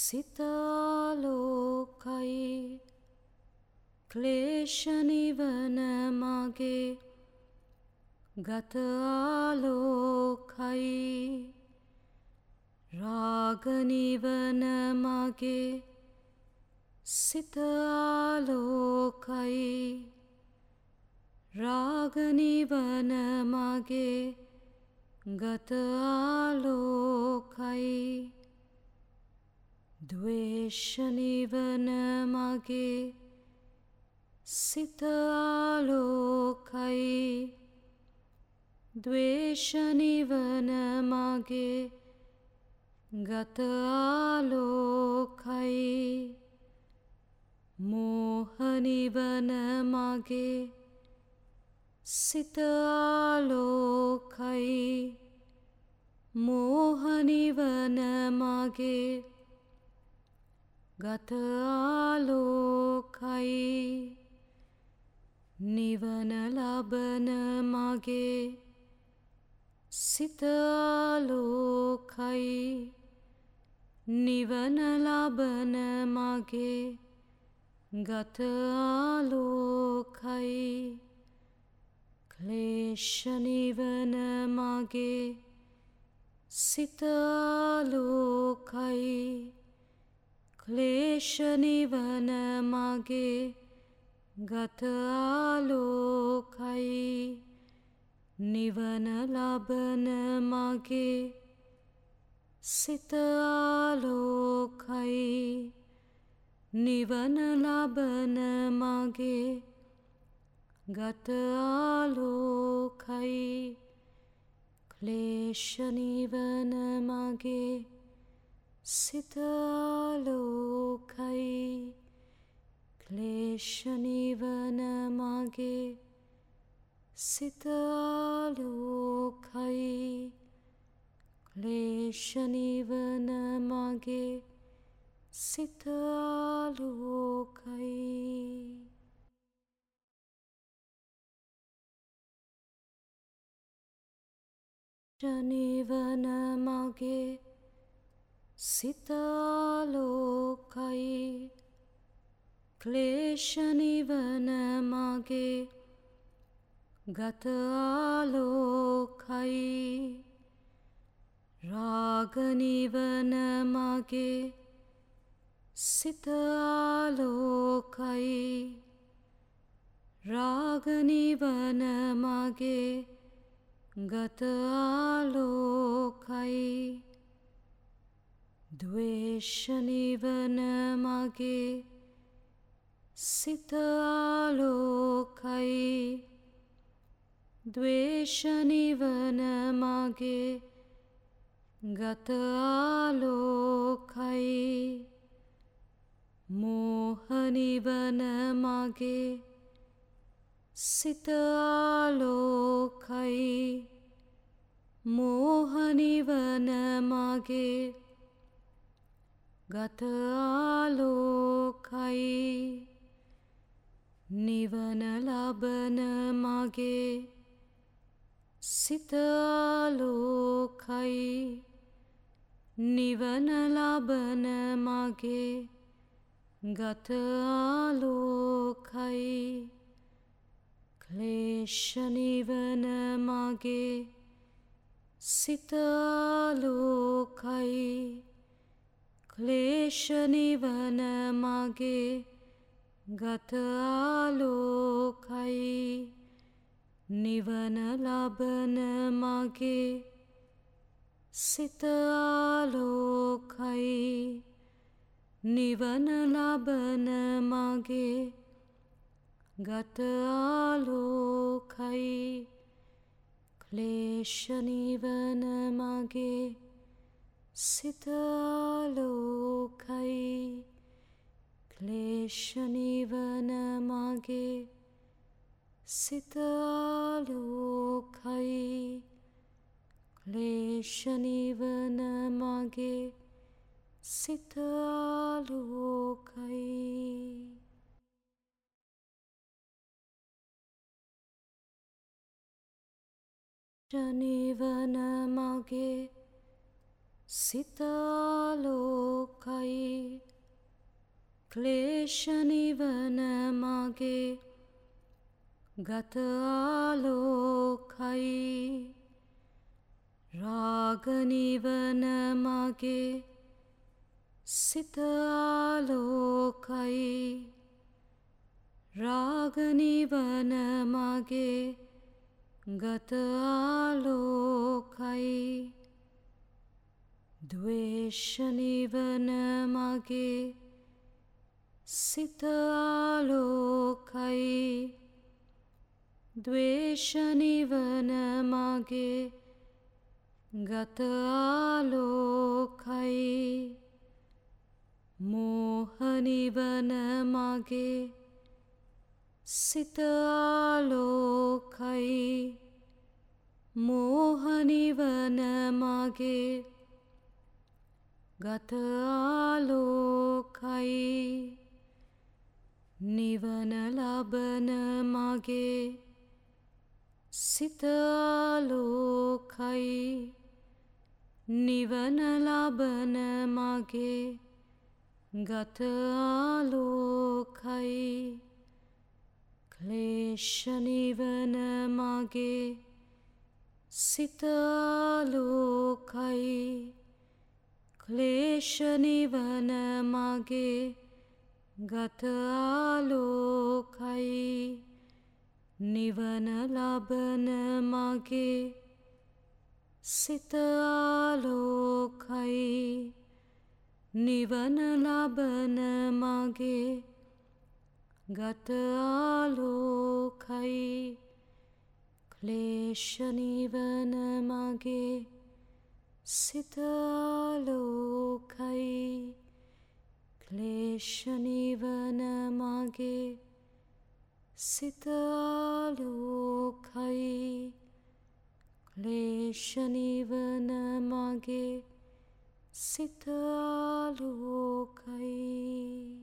සිතාලෝකයි ක්ලේශ නිවන මගේ ගත ආලෝකයි රාග නිවන මගේ සිත ආලෝකයි රාග නිවන මගේ ගත ආලෝකයි ද්වේෂ නිවන මගේ සිත ආලෝකයි ද්වේෂ නිවන මගේ ගත ආලෝකයි මෝහ නිවන මගේ සිත ආලෝකයි මෝහ නිවන මගේ ගත ආලෝකයි නිවන ලබන මගේ සිත ආලෝකයි නිවන ලබන මගේ ගත ආලෝකයි ක්ලේශ නිවන මගේ සිත ආලෝකයි ක්ලේශ නිවන මගේ ගත ආලෝකයි නිවන ලබන මගේ සිත ආලෝකයි නිවන ලබන මගේ ගත ආලෝකයි ක්ලේශ නිවන මගේ සිත ආලෝකයි ක්ලේශ නිවන මගේ සිත ආලෝකයි ක්ලේශ නිවන මගේ සිත ආලෝකයි නිවන මගේ සිත ආලෝකයි ක්ලේශ නිවන මගේ ගත ආලෝකයි රාග නිවන මගේ සිත ආලෝකයි රාග නිවන මගේ ගත ආලෝකයි ද්වේෂ නිවන මගේ සිත ආලෝකයි ද්වේෂ නිවන මගේ ගත ආලෝකයි මෝහ නිවන මගේ සිත ආලෝකයි මෝහ නිවන මගේ ගත ආලෝකයි නිවන ලබන මගේ සිත ආලෝකයි නිවන ලබන මගේ ගත ආලෝකයි ක්ලේශ නිවන මගේ සිත ආලෝකයි ක්ලේශ නිවන මගේ ගත ආලෝකයි නිවන ලබන මගේ සිත ආලෝකයි නිවන ලබන මගේ ගත ආලෝකයි ක්ලේශ නිවන මගේ සිත ආලෝකයි ක්ලේශ නිවන මගේ සිත ආලෝකයි ක්ලේශ නිවන මගේ සිත ආලෝකයි නිවන මගේ සිත ආලෝකයි ක්ලේශ නිවන මගේ ගත ආලෝකයි රාග නිවන මගේ සිත ආලෝකයි රාග නිවන මගේ ගත ආලෝකයි ද්වේෂ නිවන මගේ සිත ආලෝකයි ද්වේෂ නිවන මගේ ගත ආලෝකයි මෝහ නිවන මගේ සිත ආලෝකයි මෝහ නිවන මගේ ගත ආලෝකයි නිවන ලබන මගේ සිත ආලෝකයි නිවන ලබන මගේ ගත ආලෝකයි ක්ලේශ නිවන මගේ සිත ආලෝකයි ක්ලේශ නිවන මගේ ගත ආලෝකයි නිවන ලබන මගේ සිත ආලෝකයි නිවන ලබන මගේ ගත ආලෝකයි ක්ලේශ නිවන මගේ සිත ආලෝකයි ක්ලේශ නිවන මගේ සිත ආලෝකයි ක්ලේශ නිවන මගේ සිත ආලෝකයි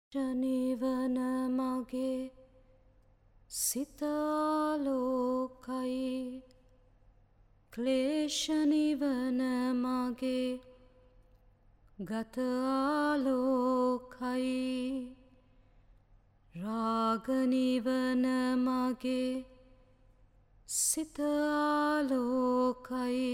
නිවන මගේ සිත ආලෝකයි. ක්ලේශ නිවන මගේ ගත ආලෝකයි. රාග නිවන මගේ සිත ආලෝකයි.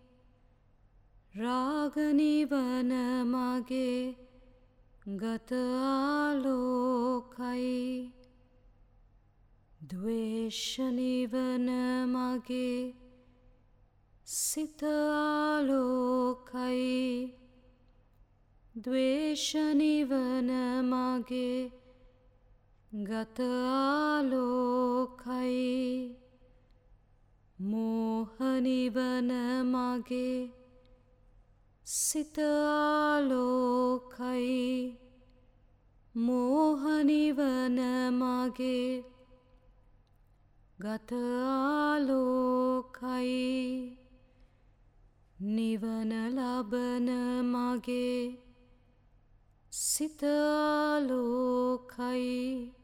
රාග නිවන මගේ ගත ආලෝකයි. ද්වේෂ නිවන මගේ සිත ආලෝකයි. ද්වේෂ නිවන මගේ ගත ආලෝකයි. මෝහ නිවන මගේ සිත ආලෝකයි. මෝහ නිවන මගේ ගත ආලෝකයි. නිවන ලබන මගේ සිත ආලෝකයි.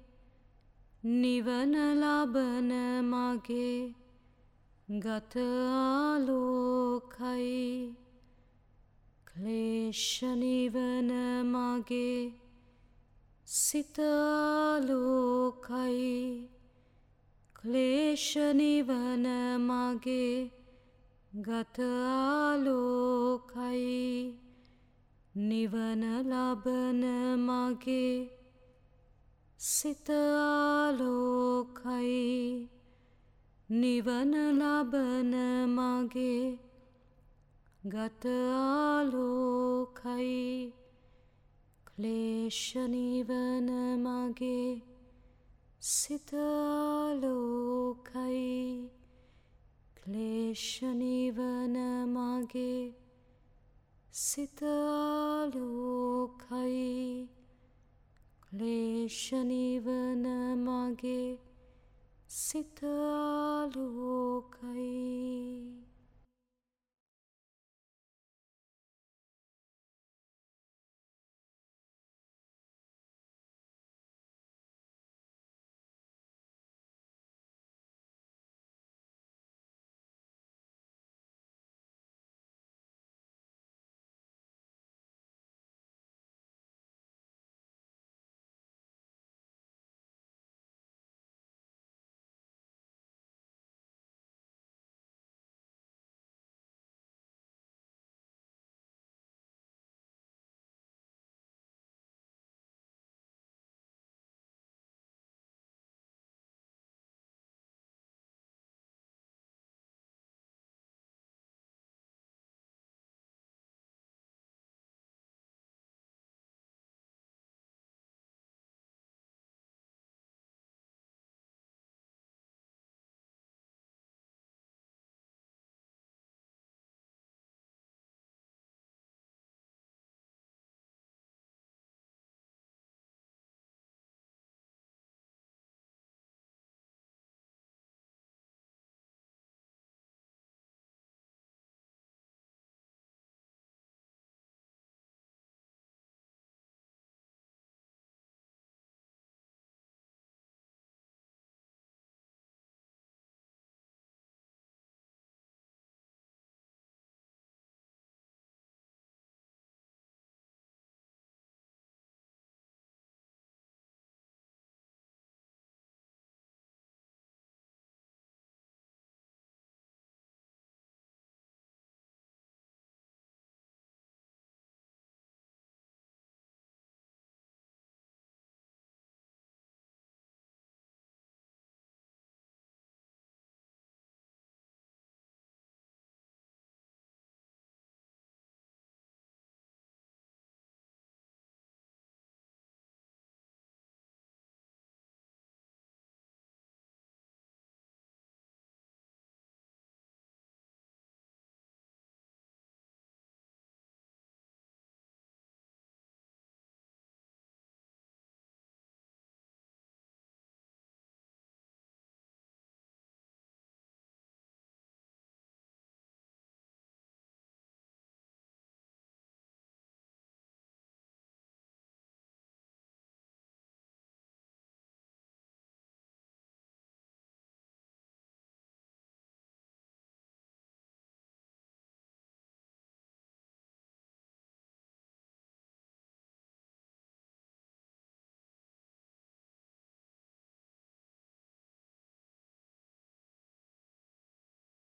නිවන ලබන මගේ ගත ආලෝකයි. ක්ලේශ නිවන මගේ සිත ආලෝකයි. ක්ලේශ නිවන මගේ ගත ආලෝකයි. නිවන ලබන මගේ සිත ආලෝකයි. නිවන ලබන මගේ ගත ආලෝකයි. ක්ලේශ නිවන මගේ සිත ආලෝකයි. ක්ලේශ නිවන මගේ සිත ආලෝකයි. ක්ලේශ නිවන මගේ සිත ආලෝකයි.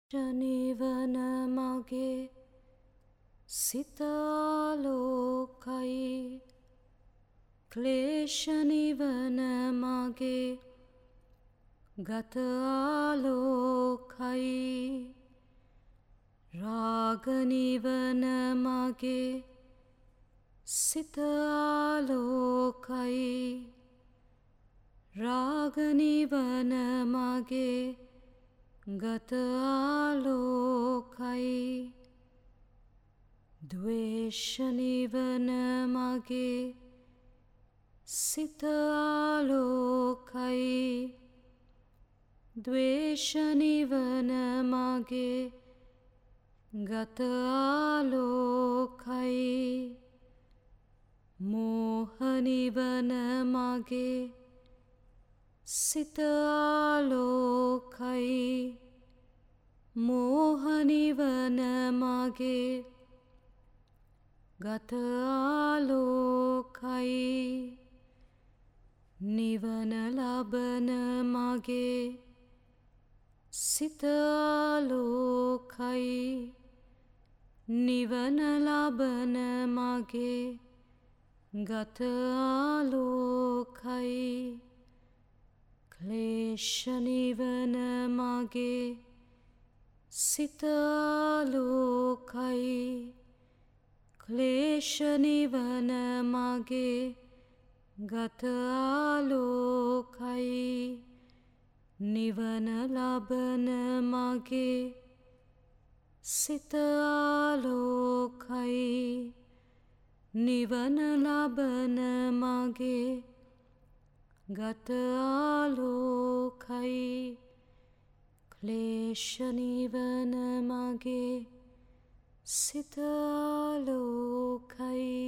නිවන මගේ සිත ආලෝකයි. ක්ලේශ නිවන මගේ ගත ආලෝකයි. රාග නිවන මගේ සිත ආලෝකයි. රාග නිවන මගේ ගත ආලෝකයි. ද්වේෂ නිවන මගේ සිත ආලෝකයි. ද්වේෂ නිවන මගේ ගත ආලෝකයි. මෝහ නිවන මගේ සිත ආලෝකයි. මෝහ නිවන මගේ ගත ආලෝකයි. නිවන ලබන මගේ සිත ආලෝකයි. නිවන ලබන මගේ ගත ආලෝකයි. ක්ලේශ නිවන මගේ සිත ආලෝකයි. ක්ලේශ නිවන මගේ ගත ආලෝකයි. නිවන ලබන මගේ සිත ආලෝකයි. නිවන ලබන මගේ ගත ආලෝකයි. ක්ලේශ නිවන මගේ සිත ආලෝකයි.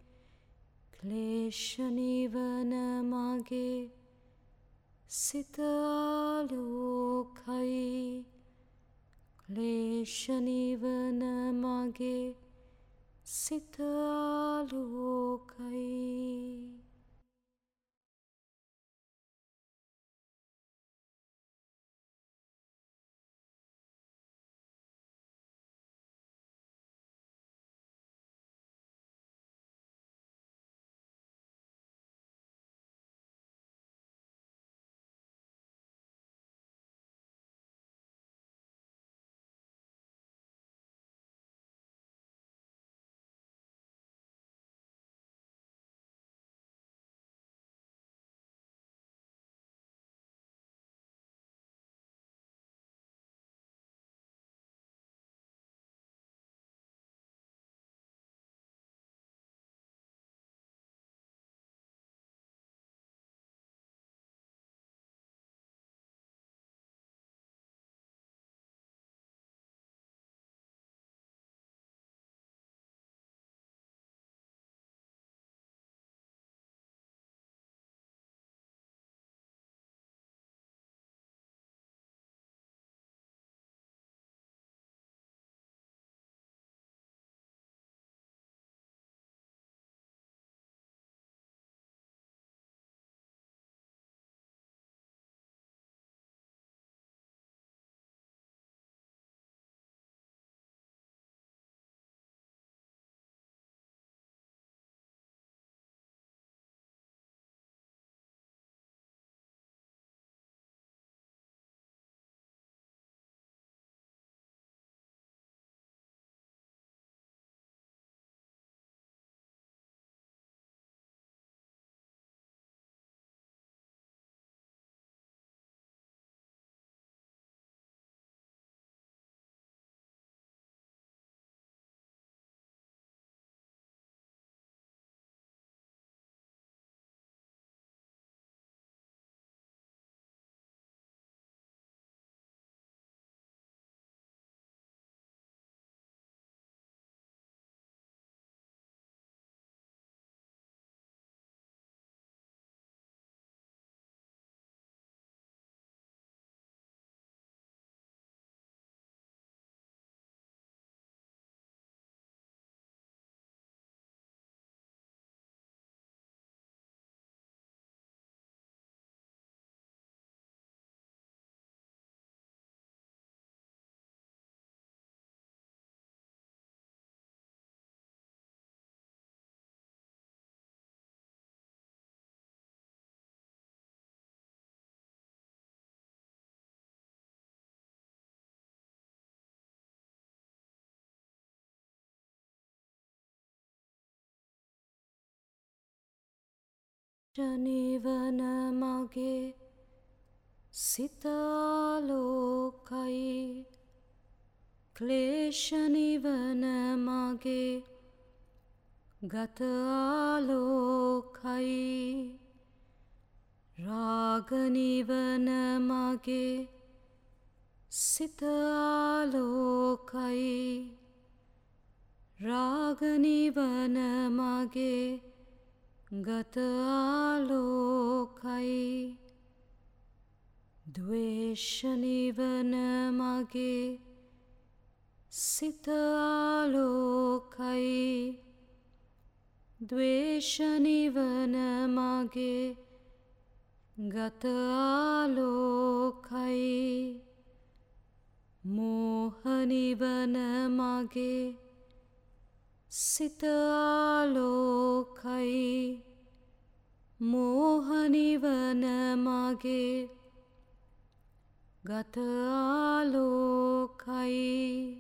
ක්ලේශ නිවන මගේ සිත ආලෝකයි. ක්ලේශ නිවන මගේ සිත ආලෝකයි. නිවන මගේ සිත ආලෝකයි ක්ලේශ නිවන මගේ ගත ආලෝකයි රාග නිවන මගේ සිත ආලෝකයි රාග නිවන මගේ ගත ආලෝකයි ද්වේෂ නිවන මගේ සිත ආලෝකයි ද්වේෂ නිවන මගේ ගත ආලෝකයි මෝහ නිවන මගේ සිත ආලෝකයි මෝහ නිවන මගේ ගත ආලෝකයි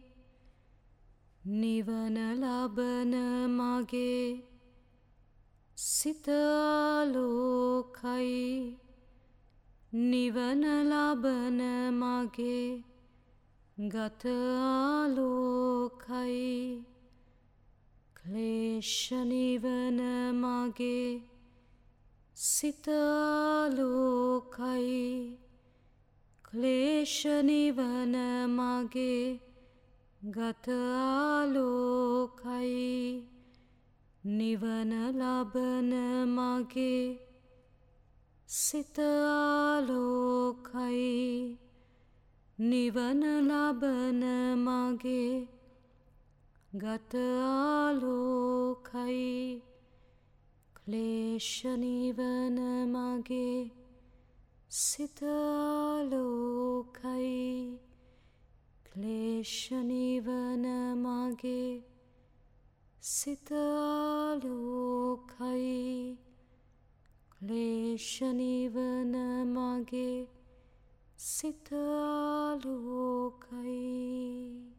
නිවන ලබන මගේ සිත ආලෝකයි නිවන ලබන මගේ ගත ආලෝකයි ක්ලේශ නිවන මගේ සිත ආලෝකයි ක්ලේශ නිවන මගේ ගත ආලෝකයි නිවන ලබන මගේ සිත ආලෝකයි නිවන ලබන මගේ ගත ආලෝකයි ක්ලේශ නිවන මගේ සිත ආලෝකයි ක්ලේශ නිවන මගේ සිත ආලෝකයි ක්ලේශ නිවන මගේ සිත ආලෝකයි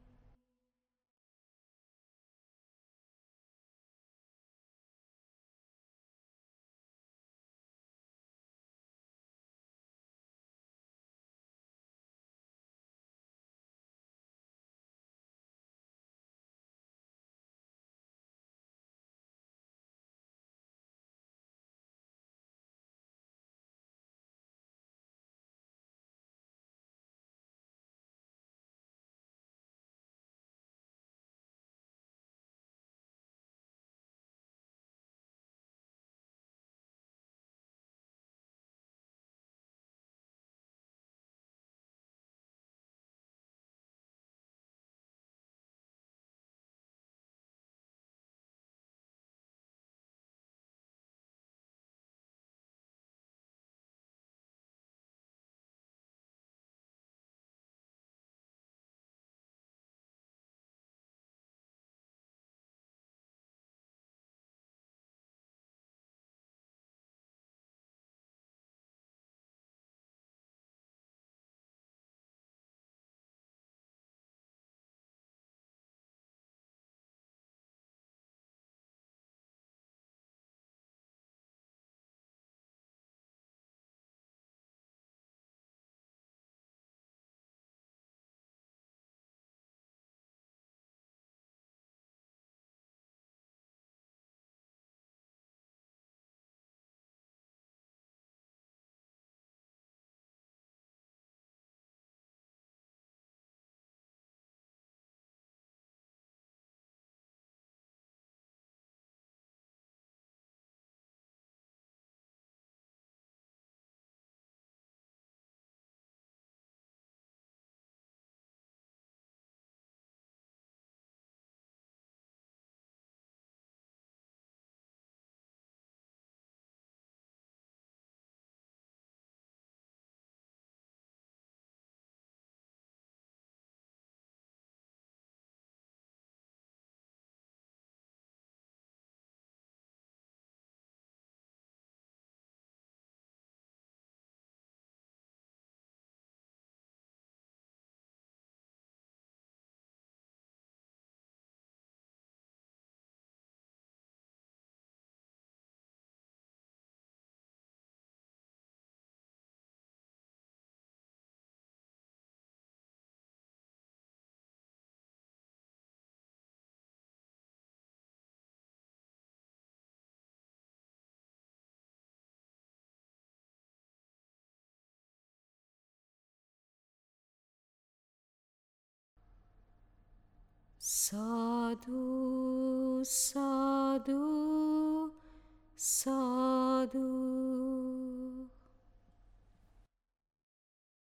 साधु साधु साधु